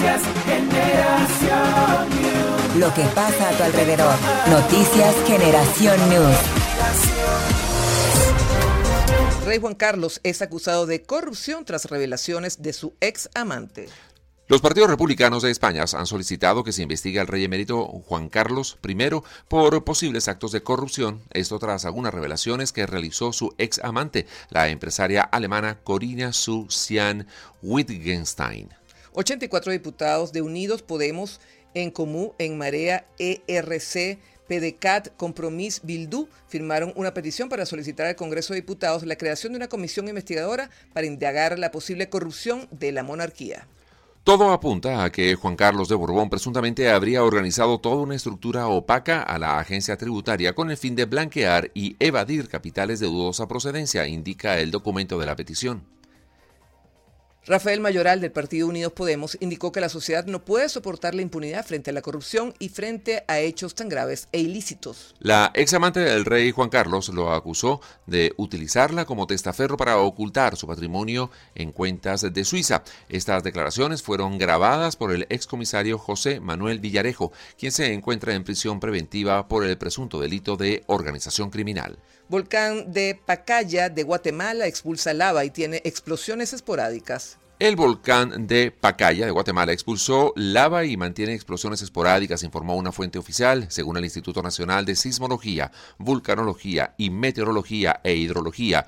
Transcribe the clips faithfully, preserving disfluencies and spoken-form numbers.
Noticias Generación News. Lo que pasa a tu alrededor. Noticias Generación News. Rey Juan Carlos es acusado de corrupción tras revelaciones de su ex amante. Los partidos republicanos de España han solicitado que se investigue al rey emérito Juan Carlos primero por posibles actos de corrupción, esto tras algunas revelaciones que realizó su ex amante, la empresaria alemana Corinna Susanne-Wittgenstein. ochenta y cuatro diputados de Unidos Podemos, En Comú, En Marea, E R C, PDCAT, Compromís, Bildu firmaron una petición para solicitar al Congreso de Diputados la creación de una comisión investigadora para indagar la posible corrupción de la monarquía. Todo apunta a que Juan Carlos de Borbón presuntamente habría organizado toda una estructura opaca a la agencia tributaria con el fin de blanquear y evadir capitales de dudosa procedencia, indica el documento de la petición. Rafael Mayoral, del Partido Unidos Podemos, indicó que la sociedad no puede soportar la impunidad frente a la corrupción y frente a hechos tan graves e ilícitos. La examante del rey Juan Carlos lo acusó de utilizarla como testaferro para ocultar su patrimonio en cuentas de Suiza. Estas declaraciones fueron grabadas por el excomisario José Manuel Villarejo, quien se encuentra en prisión preventiva por el presunto delito de organización criminal. Volcán de Pacaya, de Guatemala, expulsa lava y tiene explosiones esporádicas. El volcán de Pacaya de Guatemala expulsó lava y mantiene explosiones esporádicas, informó una fuente oficial. Según el Instituto Nacional de Sismología, Vulcanología y Meteorología e Hidrología,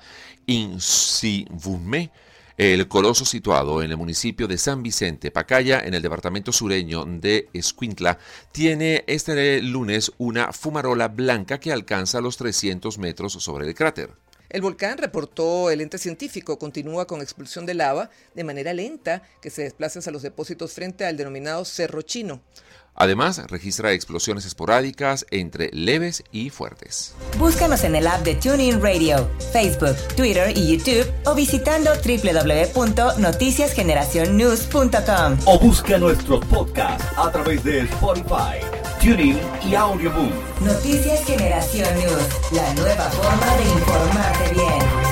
INSIVUME, el coloso situado en el municipio de San Vicente, Pacaya, en el departamento sureño de Escuintla, tiene este lunes una fumarola blanca que alcanza los trescientos metros sobre el cráter. El volcán, reportó el ente científico, continúa con expulsión de lava de manera lenta que se desplaza hacia los depósitos frente al denominado Cerro Chino. Además, registra explosiones esporádicas entre leves y fuertes. Búscanos en el app de TuneIn Radio, Facebook, Twitter y YouTube o visitando doble u doble u doble u punto noticias generación news punto com. O busca nuestros podcasts a través de Spotify, TuneIn y Audioboom. Noticias Generación News, la nueva forma de informarte bien.